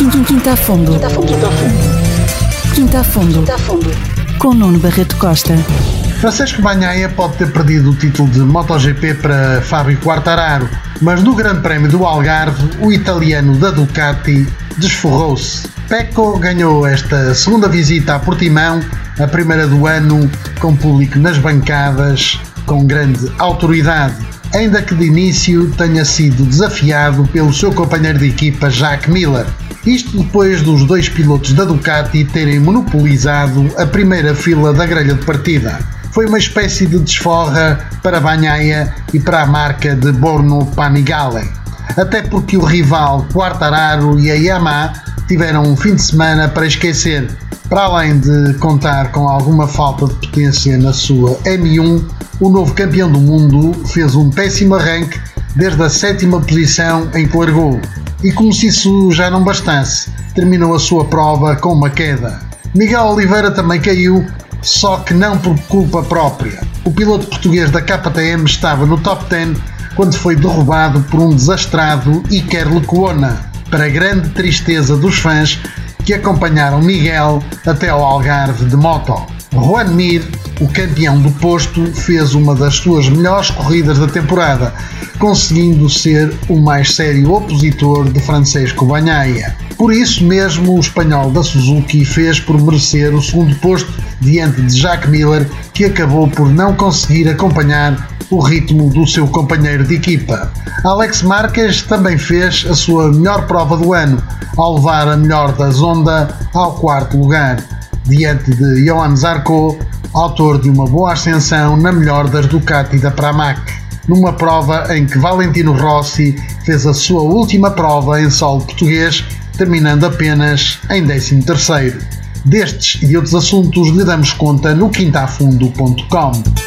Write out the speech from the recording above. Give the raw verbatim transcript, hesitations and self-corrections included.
Quinta a Fundo. Quinta a Fundo. Com Nuno Barreto Costa. Francesco Bagnaia pode ter perdido o título de MotoGP para Fábio Quartararo, mas no Grande Prémio do Algarve, o italiano da Ducati desforrou-se. Pecco ganhou esta segunda visita a Portimão, a primeira do ano, com público nas bancadas, com grande autoridade, ainda que de início tenha sido desafiado pelo seu companheiro de equipa Jacques Miller. Isto depois dos dois pilotos da Ducati terem monopolizado a primeira fila da grelha de partida. Foi uma espécie de desforra para Bagnaia e para a marca de Borno Panigale. Até porque o rival Quartararo e a Yamaha tiveram um fim de semana para esquecer. Para além de contar com alguma falta de potência na sua M um, o novo campeão do mundo fez um péssimo arranque desde a sétima posição em que largou. E como se isso já não bastasse, terminou a sua prova com uma queda. Miguel Oliveira também caiu, só que não por culpa própria. O piloto português da K T M estava no top dez quando foi derrubado por um desastrado Iker Lecuona, para grande tristeza dos fãs que acompanharam Miguel até ao Algarve de moto. Juan Mir, o campeão do posto, fez uma das suas melhores corridas da temporada, conseguindo ser o mais sério opositor de Francesco Bagnaia. Por isso mesmo, o espanhol da Suzuki fez por merecer o segundo posto diante de Jacques Miller, que acabou por não conseguir acompanhar o ritmo do seu companheiro de equipa. Alex Marquez também fez a sua melhor prova do ano, ao levar a melhor da Honda ao quarto lugar, diante de Johan Zarco, autor de uma boa ascensão na melhor das Ducati da Pramac, numa prova em que Valentino Rossi fez a sua última prova em solo português, terminando apenas em décimo terceiro. Destes e de outros assuntos lhe damos conta no quinta a fundo ponto com.